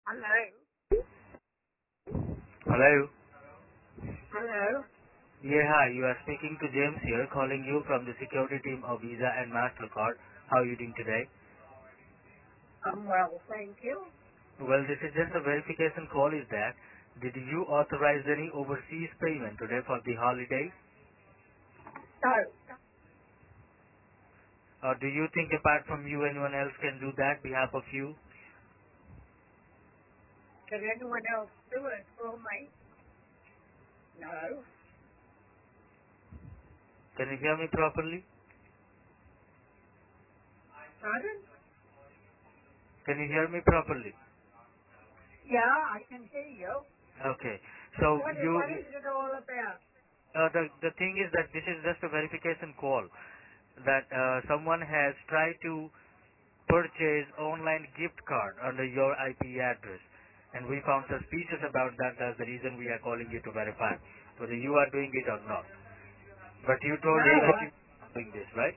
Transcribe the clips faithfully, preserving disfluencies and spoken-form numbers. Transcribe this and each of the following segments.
Hello? Hello. Hello? Yeah, hi. You are speaking to James here, calling you from the security team of Visa and MasterCard. How are you doing today? I'm well, thank you. Well, this is just a verification call, is that. Did you authorize any overseas payment today for the holiday? So, Or do you think apart from you, anyone else can do that behalf of you? can anyone else do it for me? No. Can you hear me properly? Pardon? Can you hear me properly? Yeah, I can hear you. Okay. So What is, you, what is it all about? uh, the the thing is that this is just a verification call. That uh, someone has tried to purchase online gift card under your I P address. And we found suspicious about that. That's the reason we are calling you to verify whether you are doing it or not. But you told No, us that I, you are doing this, right?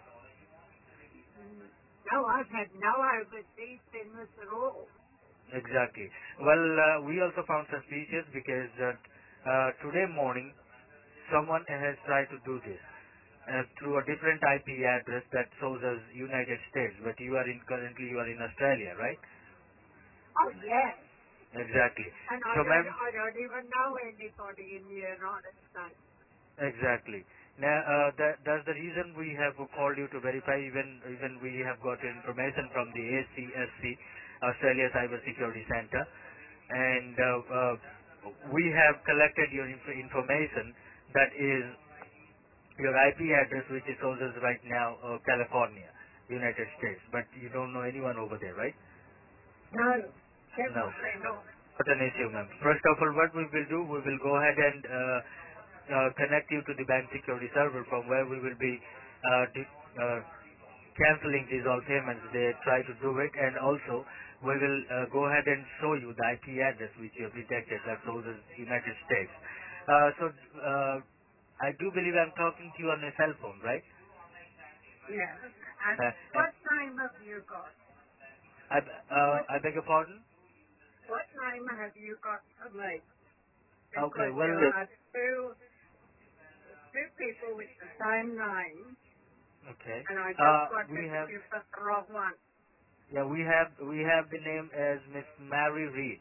no, I've had no overseas business at all. Exactly. Well, uh, we also found suspicious because uh, uh, today morning someone has tried to do this uh, through a different I P address that shows as United States, but you are in currently you are in Australia, right? Oh, yes. Exactly. And I So, don't, ma'am, I don't even know anybody in the United States. exactly. Now, uh, that, that's the reason we have called you to verify. Even even we have got information from the A C S C, Australia Cyber Security Center, and uh, uh, we have collected your inf- information. That is your I P address, which is shows us right now, uh, California, United States. But you don't know anyone over there, right? No, No. definitely not. Not an issue, ma'am. First of all, what we will do, we will go ahead and uh, uh, connect you to the bank security server from where we will be uh, di- uh, canceling these all payments. They try to do it, and also we will uh, go ahead and show you the I P address which you have detected that shows as United States. Uh, so uh, I do believe I'm talking to you on a cell phone, right? Yeah. And Uh, and what name have you got? I, uh, What, I beg your pardon? what name have you got for me? Okay, Because well, there are two two people with the same name, okay. and I just Uh, we wondered if have, you've got the wrong one. yeah, we have, we have the name as Miss Mary Reed.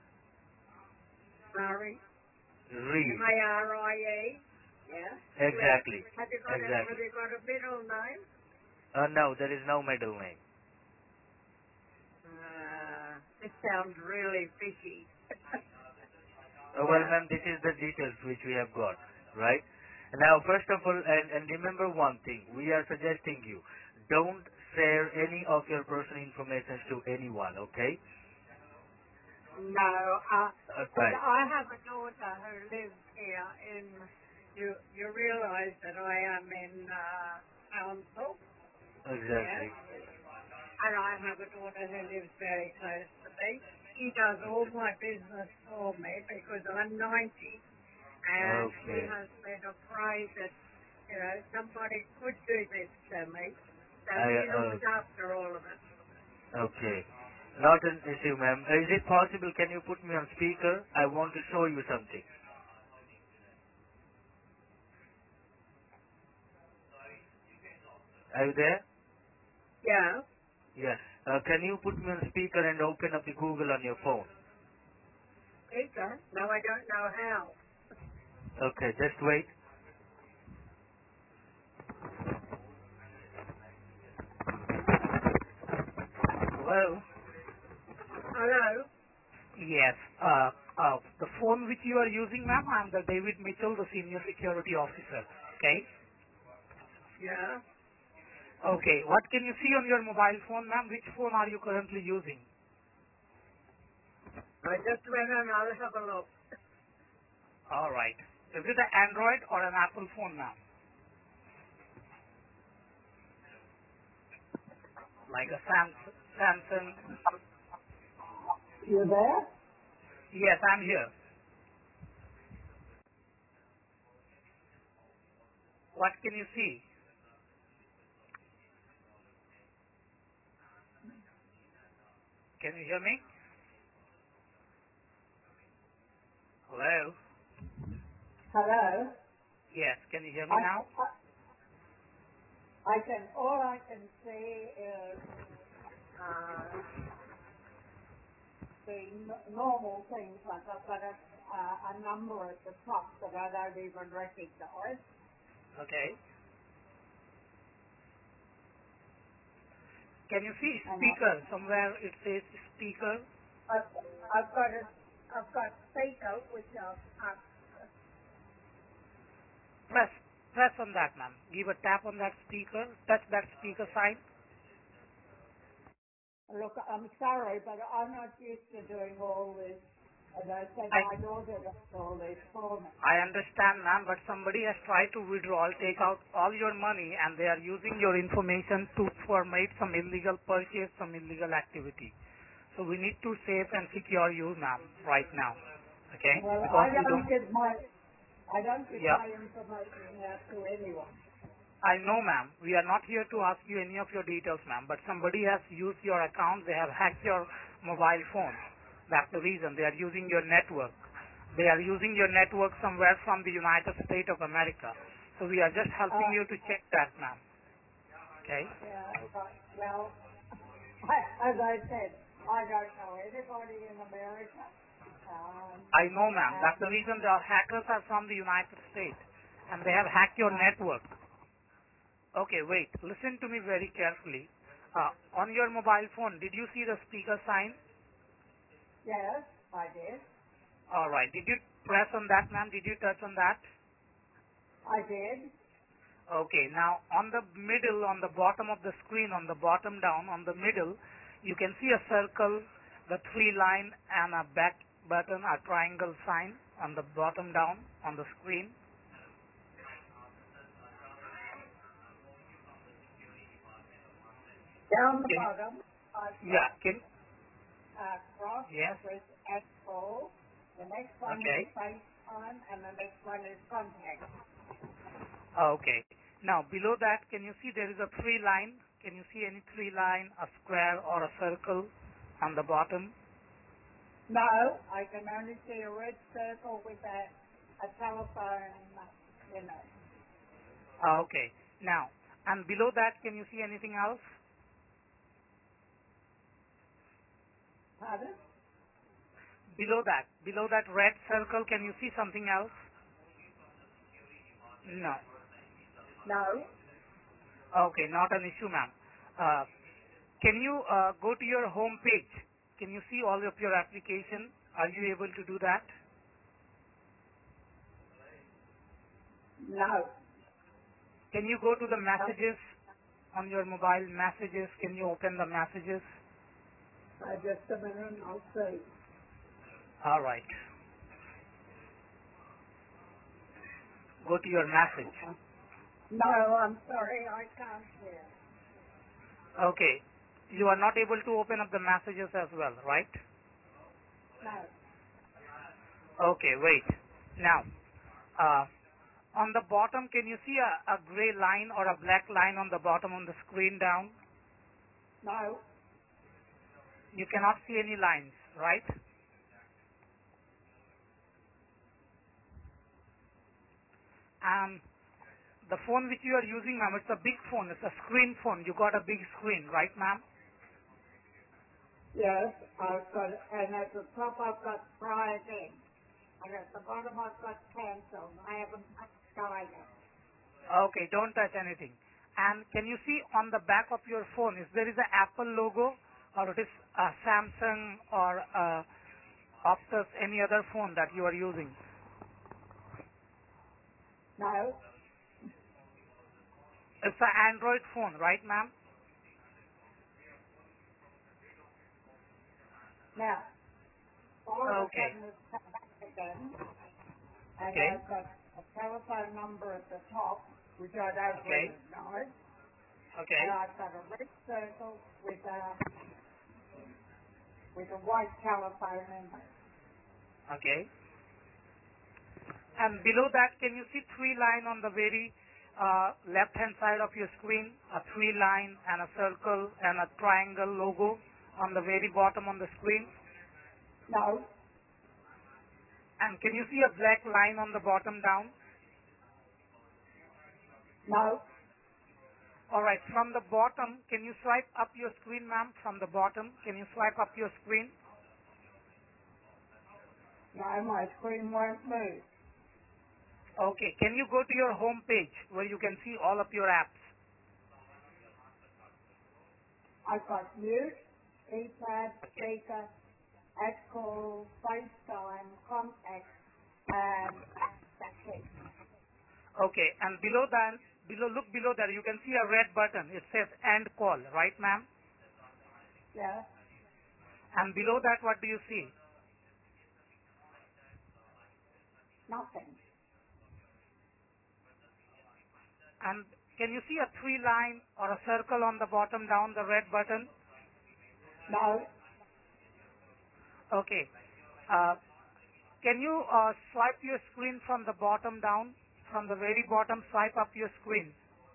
Mary, Reed. M A R I E. Yeah. Reed. Exactly. Have you got a Have Exactly. you got a middle name? Uh, no, there is no middle name. Uh, this sounds really fishy. Uh, well, yeah. ma'am, this is the details which we have got, right? Now, first of all, and, and remember one thing, we are suggesting you, don't share any of your personal information to anyone, okay? No. Uh, Uh, well, right. I have a daughter who lives here in. You You realise that I am in uh, Townsville. Yes. Exactly. And I have a daughter who lives very close to me. She does all my business for me because I'm ninety, and she Okay. has been afraid that, you know, somebody could do this to me. So I, she uh, looks after all of it. okay. Not an issue, ma'am. Is it possible, can you put me on speaker? I want to show you something. Are you there? Yeah. Yeah. Uh, can you put me on speaker and open up the Google on your phone? Peter? No, I don't know how. Okay, just wait. Hello. Hello? Yes. Uh, uh, the phone which you are using, ma'am, I'm the David Mitchell, the senior security officer. Okay. Yeah. Okay. What can you see on your mobile phone, ma'am? Which phone are you currently using? I just went and I'll have a look. All right. Is it an Android or an Apple phone, ma'am? Like a Samsung? Samsung? You there? Yes, I'm here. What can you see? Can you hear me? Hello? Hello? Yes, can you hear me I, now? I, I can, all I can see is uh, the n- normal things, like I've got a, uh, a number at the top that I don't even recognize. Okay. Can you see And I, speaker? Somewhere it says speaker. I've, I've got a, I've got speaker, which I've, I've Press, press on that, ma'am. Give a tap on that speaker. Touch that speaker sign. look, I'm sorry, but I'm not used to doing all this. As I said, I, my daughter does all this for me. I understand, ma'am, but somebody has tried to withdraw, take out all your money, and they are using your information to formate some illegal purchase, some illegal activity. So we need to save and secure you, ma'am, right now. Okay? Well, Because I we don't don't. give my, I don't give Yeah. my information out to anyone. I know, ma'am. We are not here to ask you any of your details, ma'am, but somebody has used your account. They have hacked your mobile phone. That's the reason. They are using your network. They are using your network somewhere from the United States of America. So we are just helping Uh, you to check that, ma'am. Okay? yeah, but, well, I, as I said, I don't know anybody in America. Um, I know, ma'am. and That's the reason the hackers are from the United States. And they have hacked your uh, network. Okay, wait. Listen to me very carefully. Uh, on your mobile phone, did you see the speaker sign? yes, I did. All right. Did you press on that, ma'am? Did you touch on that? I did. Okay. Now, on the middle, on the bottom of the screen, on the bottom down, on the middle, you can see a circle, the three line, and a back button, a triangle sign on the bottom down on the screen. Down the Can you, bottom, I've yeah. got Can uh, cross yes. with Expo. The next one is Okay. FaceTime, and the next one is Contact. Okay. Now, below that, can you see there is a three line? Can you see any three line, a square, or a circle on the bottom? No, I can only see a red circle with a, a telephone, you know. Okay. Now, and below that, can you see anything else? Pardon? Below that, below that red circle, can you see something else? No. No. Okay, not an issue, ma'am. Uh, can you uh, go to your home page? Can you see all of your application? Are you able to do that? No. Can you go to the Uh, messages on your mobile messages? Can you open the messages? uh, just a minute, I'll see. All right. Go to your message. No, I'm sorry, I can't hear. Okay. You are not able to open up the messages as well, right? No. Okay, wait. Now, uh, on the bottom, can you see a, a gray line or a black line on the bottom on the screen down? No. You cannot see any lines, right? And the phone which you are using, ma'am, it's a big phone. It's a screen phone. You got a big screen, right, ma'am? Yes, I've got, and at the top I've got try again. And at the bottom I've got cancel. I haven't touched either. Okay, don't touch anything. And can you see on the back of your phone, if there is an Apple logo, or it is a Samsung or a Optus, any other phone that you are using? No. It's an Android phone, right, ma'am? Now, all of a Okay. sudden it's come back again. And Okay. I've got a telephone number at the top, which I don't Okay. recognize. Okay. And I've got a red circle with a, with a white telephone number. Okay. And below that, can you see three line on the very uh, left-hand side of your screen? A three line and a circle and a triangle logo on the very bottom on the screen? No. And can you see a black line on the bottom down? No. All right. From the bottom, can you swipe up your screen, ma'am? From the bottom, can you swipe up your screen? No, my screen won't move. Okay. Can you go to your home page where you can see all of your apps? I've got mute, keypad, speaker, Excel, FaceTime, contacts, and that's it. Okay. And below that, below, look below there, you can see a red button. It says end call, right, ma'am? Yeah, And below that, what do you see? nothing. And can you see a three line or a circle on the bottom down, the red button? No, Okay. Uh, can you uh, swipe your screen from the bottom down? From the very bottom, swipe up your screen.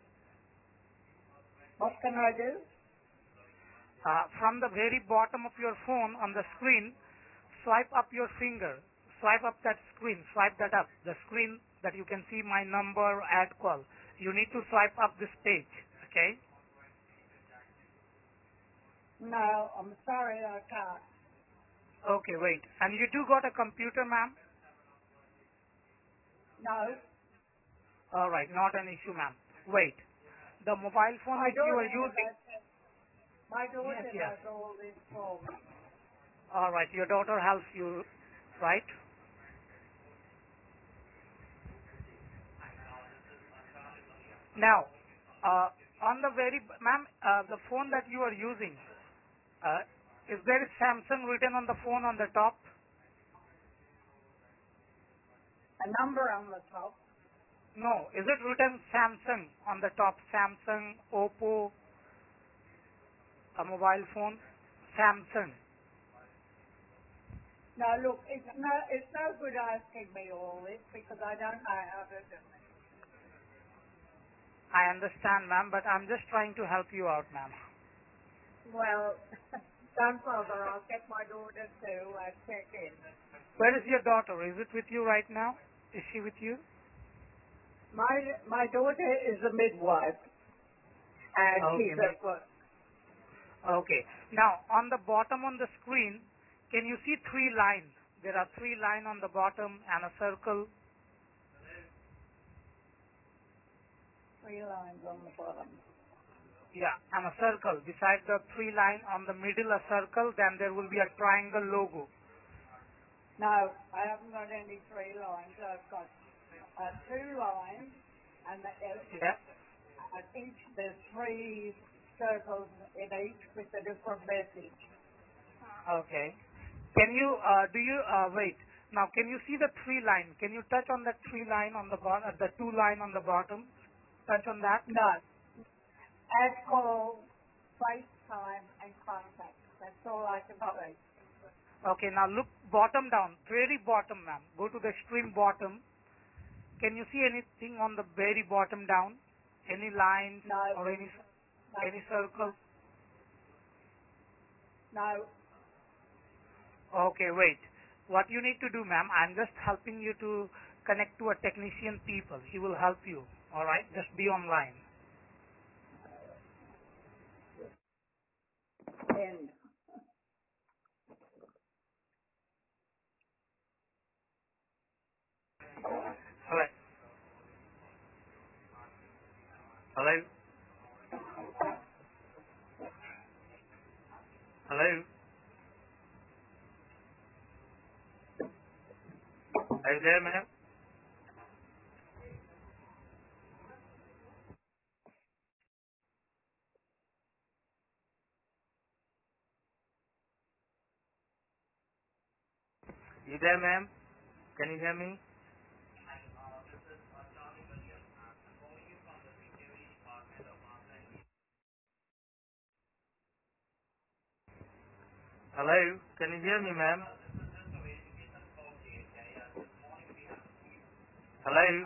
what can I do? Uh, from the very bottom of your phone on the screen, swipe up your finger. Swipe up that screen. Swipe that up. The screen that you can see my number, ad call. You need to swipe up this page. Okay? No, I'm sorry, I can't. Okay, wait. And you do got a computer, ma'am? No, All right, not an issue, ma'am. Wait. The mobile phone my which you are daughter using. does it. My daughter Yes, yes. does all this for me. All right, your daughter helps you, right? Now, uh, on the very, ma'am, uh, the phone that you are using, uh, is there Samsung written on the phone on the top? A number on the top. No. Is it written Samsung on the top? Samsung, Oppo, a mobile phone? Samsung. No, look, it's no, it's no good asking me all this because I don't know how to do it. I understand, ma'am, but I'm just trying to help you out, ma'am. Well, don't bother. I'll get my daughter to uh, check in. Where is your daughter? Is it with you right now? Is she with you? My my daughter is a midwife, and Okay, she's ma'am. at work. Okay. Now, on the bottom on the screen, can you see three lines? There are three lines on the bottom and a circle. Three lines on the bottom. Yeah, and a circle. Beside the three line, on the middle a circle, then there will be a triangle logo. No, I haven't got any three lines. I've got uh, two lines, and the, Yeah. uh, at each there's three circles in each with a different message. Okay. Can you, uh, do you, uh, wait. Now, can you see the three line? Can you touch on that three line on the bottom, the two line on the bottom? Touch on that? No, add call, FaceTime, and contact. That's all I can Oh, say. okay, now look bottom down, very bottom, ma'am. Go to the extreme bottom. Can you see anything on the very bottom down? Any lines No, or any no, any circle? no. Okay, wait. What you need to do, ma'am, I'm just helping you to connect to a technician people. He will help you. All right, just be online. End. Hello. Hello. Hello. Are you there, ma'am? You there, ma'am? Can you hear me? Hello. Can you hear me, ma'am? Hello.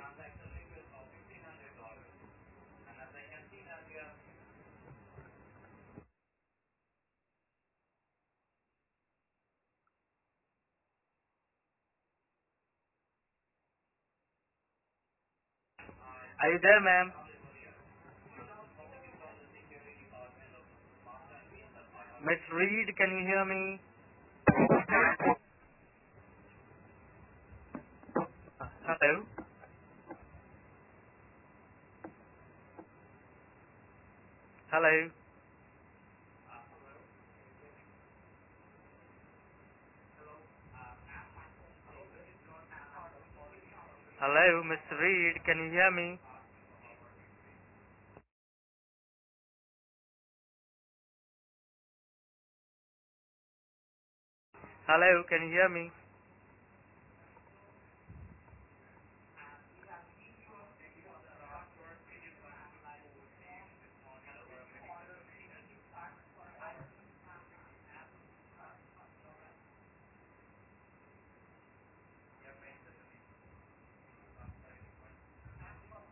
Are you there, ma'am? Miss Reed, can you hear me? Hello? Hello? Hello, Mister Reed, can you hear me? Hello, can you hear me?